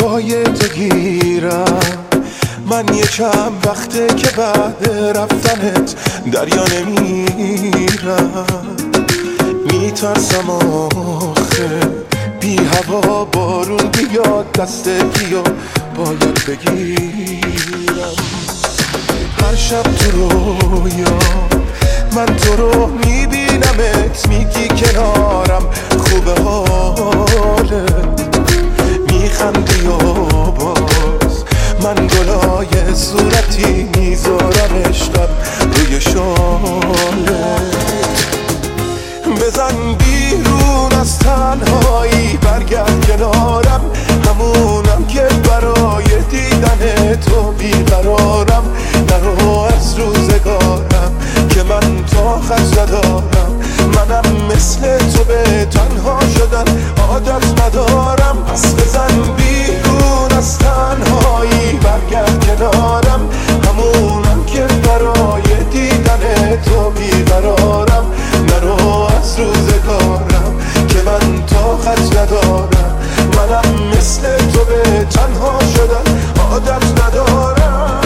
پای تو گیرم. من یه چند وقته که بعد رفتنت دریا نمیرم. میترسم آخه بی هوا بارون بیاد دست کیو باید بگیرم. هر شب تو رویا من تو رو میبینمت، میگی کنارم خوبه حالت، میخندی و باز من گلای صورتی میذارم عشقم روی شالت. بزن بیرون از تنهایی برگرد کنارم، همونم که برای دیدن تو بیقرارم. نرو از روزگارم که من طاقت ندارم، منم مثل تو به تنها شدن عادت ندارم. پس بزن بیرون از تنهایی برگرد کنارم، همونم که برای دیدن تو بیقرارم. نرو از روزگارم که من طاقت ندارم، منم مثل تو به تنها شدن عادت ندارم.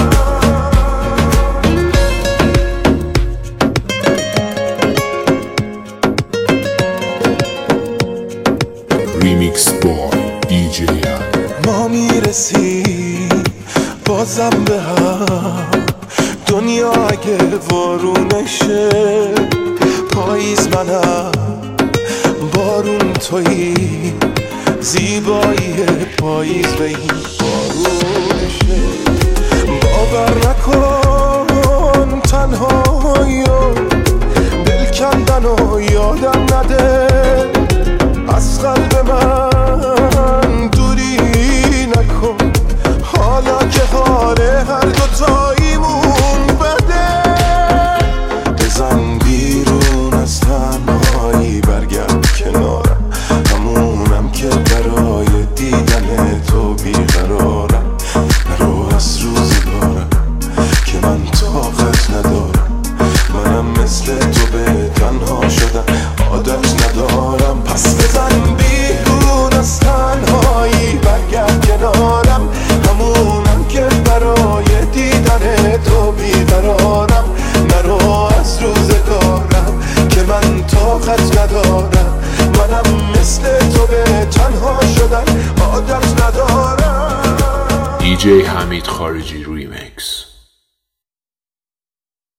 ریمیکس بای دیجی ما میرسیم بازم به هم، دنیا اگه وارونشه پاییز منم بارون تویی، زیبایی پاییز به این بارونشه. باور نکن تنهایی و دل کندن و یادم نده، از قلب من دوری نکن حالا که حال هر دوتاییمون بده. بزن بیرون از تنهایی برگرد کنارم، همونم که برای دیدن تو بیقرارم. نرو از روزگارم که من طاقت ندارم، منم مثل تو به تنها شدن عادت ندارم. پس بزن بیرون از تنهایی برگرد کنارم، همونم که برای دیدن تو بیقرارم. نرو از روزگارم که من طاقت ندارم، منم مثل تو به تنها شدن عادت ندارم. دیجی حمید خارجی.